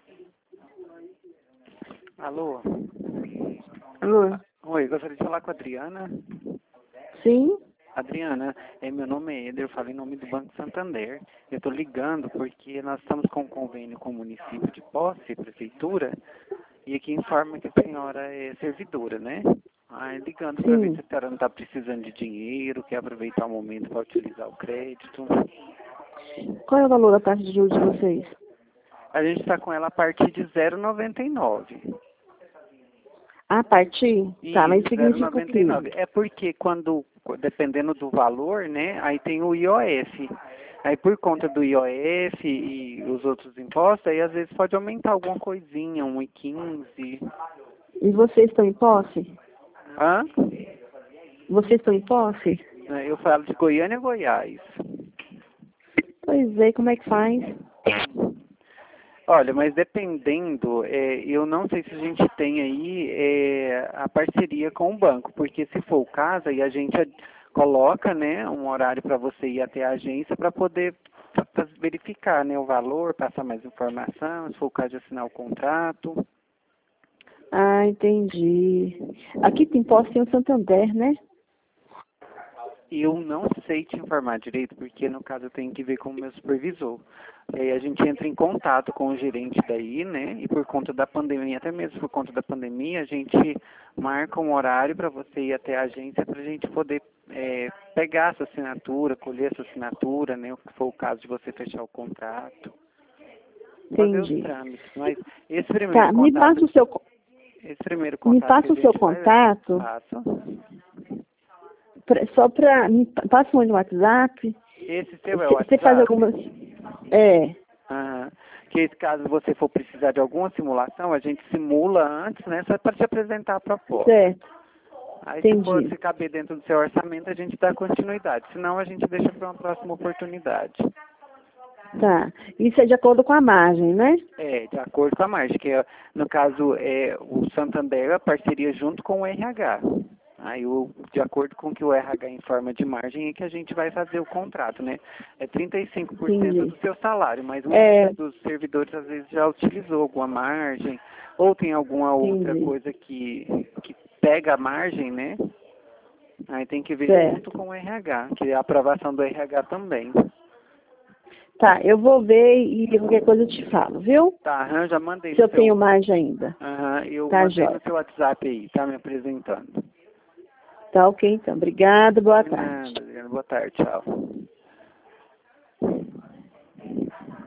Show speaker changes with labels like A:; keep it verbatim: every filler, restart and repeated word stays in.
A: Alô?
B: Alô?
A: Oi, gostaria de falar com a Adriana.
B: Sim?
A: Adriana, é, meu nome é Eder, eu falo em nome do Banco Santander. Eu estou ligando porque nós estamos com um convênio com o município de Posse, prefeitura, e aqui informa que a senhora é servidora, né? Ah, ligando para ver
B: Sim.
A: se a senhora não está precisando de dinheiro, quer aproveitar o momento para utilizar o crédito.
B: Qual é o valor da taxa de juros de vocês?
A: A gente está com ela a partir de zero vírgula noventa e nove.
B: A partir? Tá, mas
A: Isso,
B: significa o quê?
A: zero vírgula noventa e nove. É porque quando, dependendo do valor, né, aí tem o I O F. Aí por conta do I O F e os outros impostos, aí às vezes pode aumentar alguma coisinha, um e quinze.
B: E vocês estão em posse?
A: Hã?
B: Vocês estão em posse?
A: Eu falo de Goiânia, Goiás.
B: Pois é, como é que faz?
A: Olha, mas dependendo, é, eu não sei se a gente tem aí é, a parceria com o banco, porque se for o caso, aí a gente a- coloca, né, um horário para você ir até a agência para poder fa- fa- verificar, né, o valor, passar mais informação, se for o caso de assinar o contrato.
B: Ah, entendi. Aqui tem posse tem o Santander, né?
A: Eu não sei te informar direito, porque no caso eu tenho que ver com o meu supervisor. E aí a gente entra em contato com o gerente daí, né? E por conta da pandemia, até mesmo por conta da pandemia, a gente marca um horário para você ir até a agência para a gente poder é, pegar essa assinatura, colher essa assinatura, né? O que for o caso de você fechar o contrato. Fazer os
B: Entendi.
A: trâmites. Mas esse primeiro
B: Tá, me
A: contato,
B: passa o seu, co-
A: esse primeiro
B: me
A: contato que
B: passa
A: a
B: o seu
A: gente faz,
B: contato,
A: passa.
B: pra- só pra, me pa- passa um no WhatsApp.
A: Esse seu é o
B: Você faz
A: WhatsApp?
B: algumas, é,
A: Aham. Que caso você for precisar de alguma simulação, a gente simula antes, né? Só para te apresentar a proposta.
B: certo,
A: Aí se for
B: entendi.
A: se caber dentro do seu orçamento, a gente dá continuidade. Senão a gente deixa para uma próxima oportunidade.
B: Tá, isso é de acordo com a margem, né?
A: É, de acordo com a margem, que é, no caso é o Santander, a parceria junto com o R H. Aí, o, de acordo com o que o R H informa de margem, é que a gente vai fazer o contrato, né? É trinta e cinco por cento
B: Entendi.
A: do seu salário, mas
B: É,
A: muitos dos servidores às vezes já utilizou alguma margem, ou tem alguma outra
B: entendi.
A: coisa que, que pega a margem, né? Aí tem que ver
B: Certo.
A: junto com o R H, que é a aprovação do R H também.
B: Tá, eu vou ver e qualquer coisa eu te falo, viu?
A: Tá, aham, já mandei
B: Se
A: no
B: eu tenho
A: seu...
B: margem ainda.
A: Aham, eu
B: Tá,
A: mandei
B: jóia.
A: no seu WhatsApp aí, tá me apresentando.
B: Tá ok, então. Obrigada, boa
A: De
B: tarde.
A: nada, Adriana. Boa tarde, tchau.